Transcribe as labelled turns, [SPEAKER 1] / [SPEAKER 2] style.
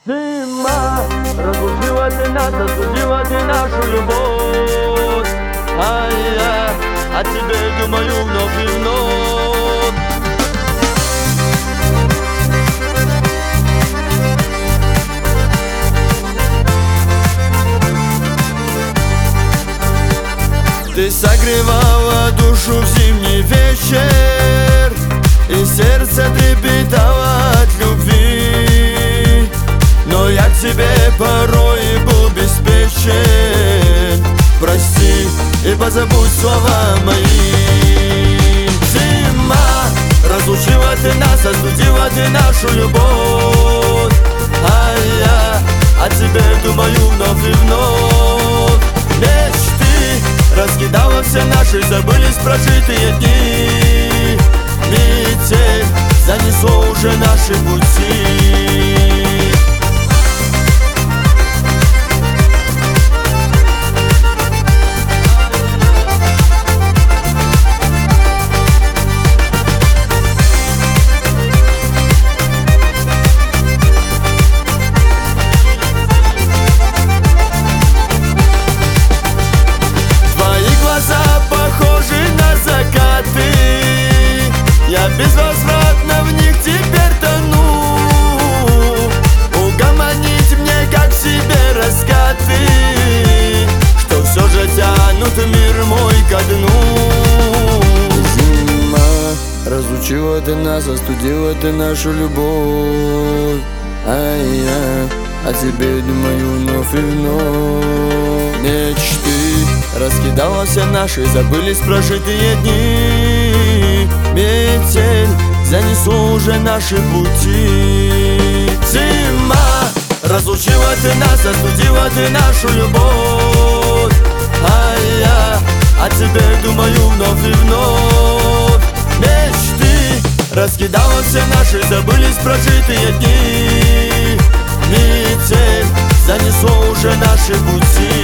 [SPEAKER 1] Зима, разлучила ты нас, осудила ты нашу любовь. А я о тебе думаю вновь и вновь. Ты согревала душу в зимний вечер, и сердце трепетало от любви. Но я к тебе порой был беспечен. Прости и позабудь слова мои. Зима, разлучила ты нас, остудила ты нашу любовь. А я о тебе думаю вновь и вновь. Мечты раскидала все наши, забылись прожитые дни. Метель занесло уже наши пути. Похожи на закаты, я безвозвратно в них теперь тону. Угомонить мне, как в себе раскаты, что все же тянут мир мой ко дну. Зима, разучила ты нас, остудила ты нашу любовь. А я о тебе думаю вновь и вновь. Мечты раскидала все наши, забылись прожитые дни. Метель занесло уже наши пути. Зима, разлучила ты нас, остудила ты нашу любовь. А я о тебе думаю вновь и вновь. Мечты раскидала все наши, забылись прожитые дни. Метель занесло уже наши пути.